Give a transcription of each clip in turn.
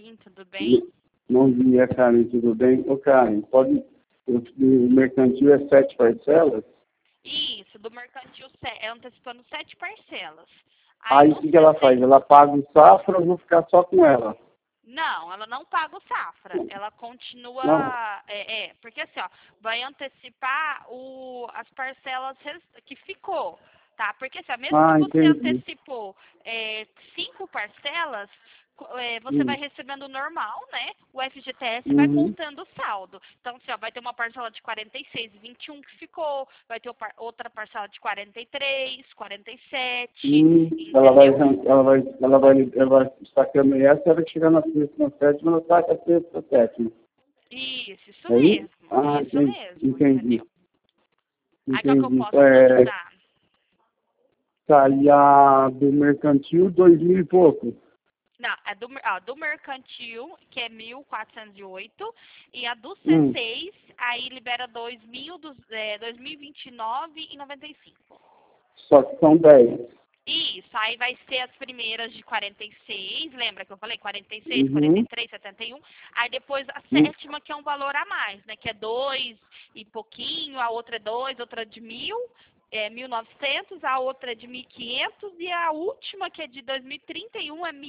Karen, tudo bem? Bom dia, Karen, tudo bem? Ô, Karen, o mercantil é 7 parcelas? Isso, do mercantil antecipando 7 parcelas. Aí o que ela faz? Ela paga o safra ou eu vou ficar só com ela? Não, ela não paga o safra. Ela continua. Não. Porque assim, ó, vai antecipar as parcelas que ficou. Tá? Porque assim, ó, mesmo que você Entendi. antecipou 5 parcelas, você vai recebendo normal, né? O FGTS vai contando o saldo. Então, assim, ó, vai ter uma parcela de 46,21 que ficou, vai ter outra parcela de 43, 47. Ela vai sacando essa, ela vai chegar na sexta, na sétima, ela saca a sexta, a sétima. Isso mesmo. Isso mesmo. Entendi. Entendeu? Aí qual que eu posso te ajudar? Tá, e a do mercantil, 2.000 e pouco. Não, do mercantil, que é 1.408, e a do C6, aí libera 2.029,95. Só que são 10. Isso, aí vai ser as primeiras de 46, lembra que eu falei 46, 43, 71, aí depois a sétima, que é um valor a mais, né, que é 2 e pouquinho, a outra é 2, outra de 1.000, 1.900, a outra é de 1.500 e a última, que é de 2031, é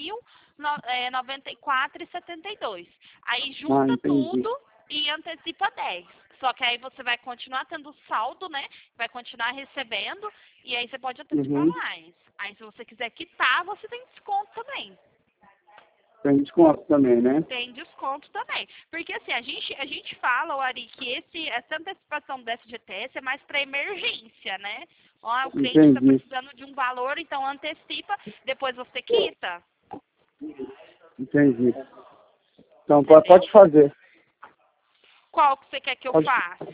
1.094,72. Aí junta tudo e antecipa 10. Só que aí você vai continuar tendo saldo, né? Vai continuar recebendo e aí você pode antecipar mais. Aí se você quiser quitar, você tem desconto também. Tem desconto também, né? Tem desconto também. Porque assim, a gente fala, Ari, que essa antecipação do FGTS é mais para emergência, né? Ó, o cliente está precisando de um valor, então antecipa, depois você quita. Entendi. Então pode fazer. Qual que você quer que eu faça?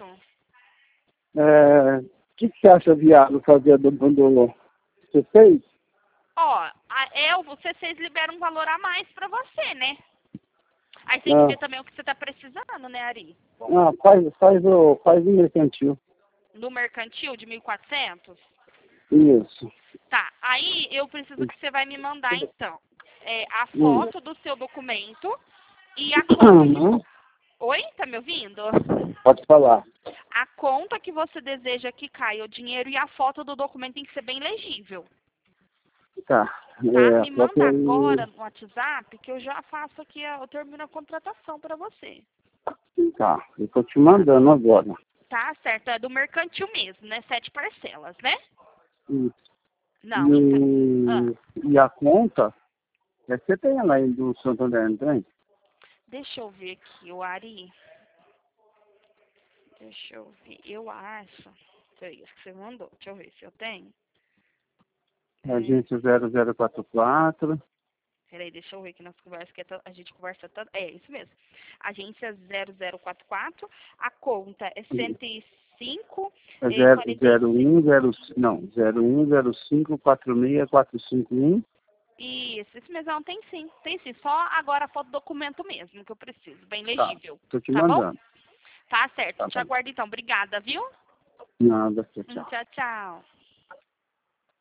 O que você acha viável fazer do C6? Ó, o C6 libera um valor a mais para você, né? Aí tem que ver também o que você está precisando, né, Ari? Faz o mercantil. No mercantil de 1.400? Isso. Tá, aí eu preciso que você vai me mandar, então, a foto do seu documento e a conta. Oi, tá me ouvindo? Pode falar. A conta que você deseja que caia o dinheiro e a foto do documento tem que ser bem legível. Tá. Me manda agora no WhatsApp que eu já faço aqui, eu termino a contratação para você. Tá, eu tô te mandando agora. Tá certo, é do mercantil mesmo, né? 7 parcelas, né? Isso. Não, então... E a conta, você tem ela aí do Santander, não tem? Deixa eu ver aqui, o Ari. Deixa eu ver, eu acho. Foi isso que você mandou, deixa eu ver se eu tenho. Agência 0044. Peraí, deixa eu ver aqui nas conversas, que a gente conversa tanto. É isso mesmo. Agência 0044, a conta é 105... É 0105464551. Isso mesmo, não, tem sim. Só agora a foto do documento mesmo que eu preciso, bem legível. Tá, tô te tá mandando. Bom? Tá certo, Tá te aguardo então. Obrigada, viu? Nada, tchau. Tchau, tchau.